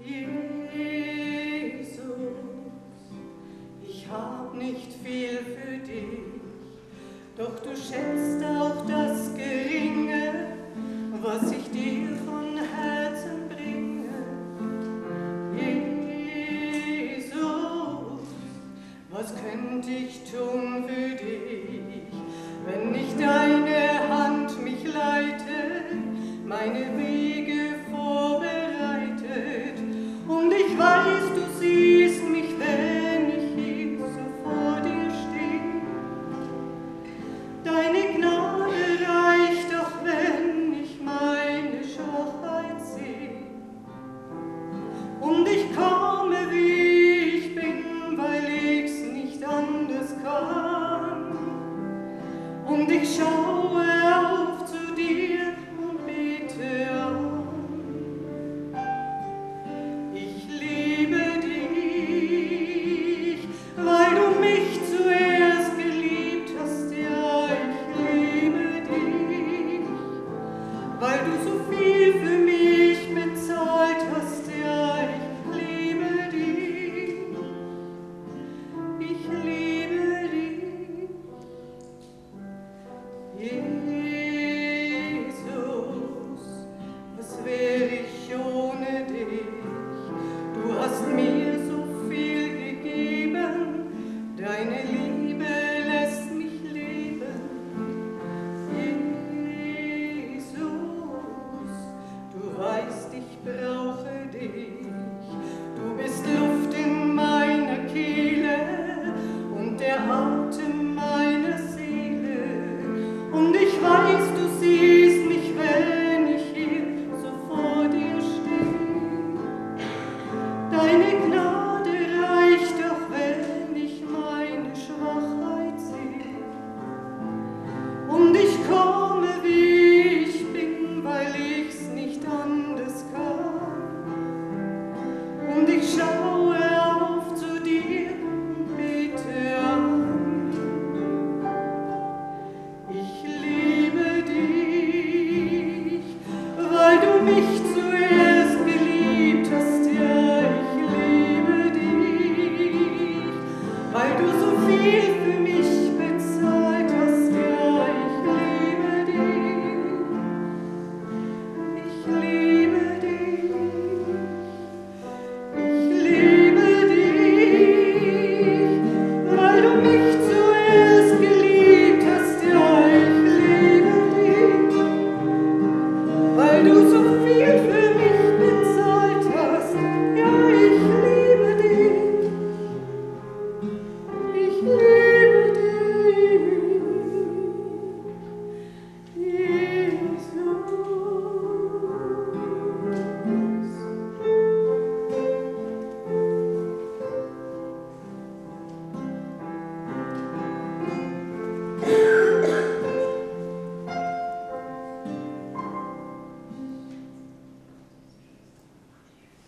Jesus, ich hab nicht viel für dich, doch du schätzt auch das Geringe, was ich dir von Herzen bringe. Jesus, was könnte ich tun für dich, wenn nicht deine Hand mich leitet, meine Wege vorbereitet, und ich weiß, du siehst mich, wenn ich hier so vor dir stehe. Deine Gnade reicht, auch wenn ich meine Schwachheit sehe, und ich komme, wie ich bin, weil ich's nicht anders kann, und ich schaue